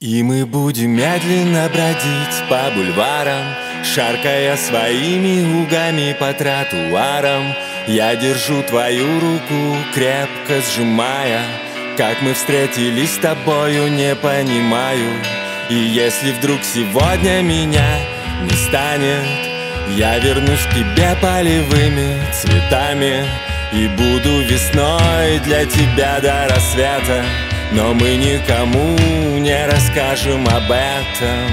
И мы будем медленно бродить по бульварам, шаркая своими лугами по тротуарам. Я держу твою руку, крепко сжимая. Как мы встретились с тобою, не понимаю. И если вдруг сегодня меня не станет, я вернусь к тебе полевыми цветами и буду весной для тебя до рассвета. Но мы никому не расскажем об этом.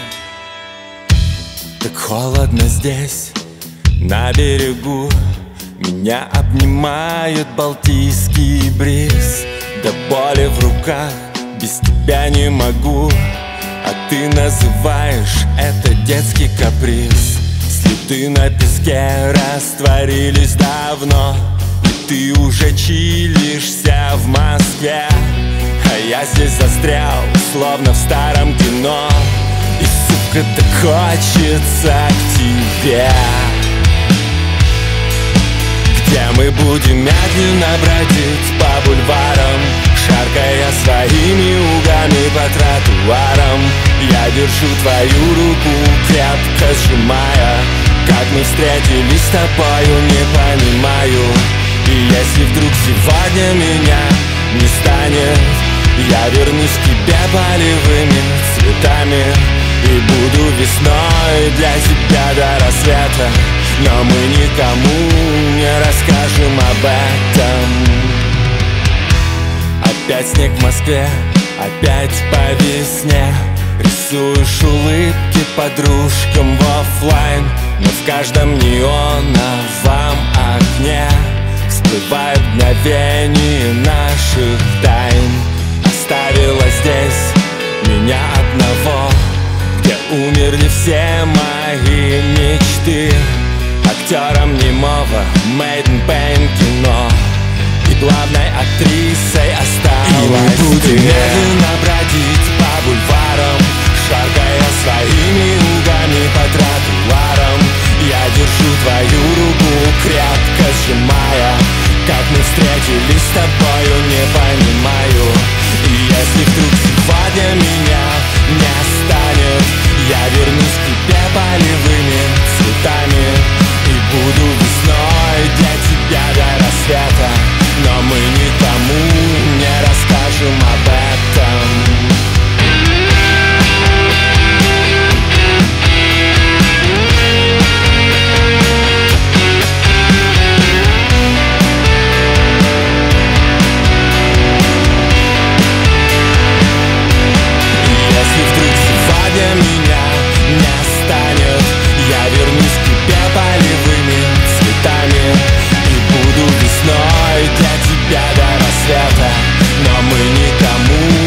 Так холодно здесь, на берегу. Меня обнимает балтийский бриз. До боли в руках, без тебя не могу. А ты называешь это детский каприз. Следы на песке растворились давно, и ты уже чилишься в Москве. А я здесь застрял, словно в старом кино. И, сука, так хочется к тебе, где мы будем медленно бродить по бульварам, шаркая своими угами по тротуарам. Я держу твою руку, крепко сжимая. Как мы встретились с тобою, не понимаю. И если вдруг сегодня меня не станет, я вернусь к тебе полевыми цветами и буду весной для тебя до рассвета. Но мы никому не расскажем об этом. Опять снег в Москве, опять по весне. Рисуешь улыбки подружкам в оффлайн, но в каждом неоновом окне всплывают мгновения наших тайн. Оставила здесь меня одного, где умерли все мои мечты. Актером немого Made in Pain кино, и главной актрисой осталась. И мы будем медленно бродить по бульварам, шаркая своими угами по тротуарам. Я держу твою руку, крепко сжимая. Как мы встретились с тобою, не понимаю. И если вдруг сегодня меня не станет, я вернусь к тебе полевыми цветами и буду весной для тебя до рассвета. Но мы никому не расскажем об этом. Меня не станет, я вернусь к тебе полевыми цветами и буду весной для тебя до рассвета. Но мы никому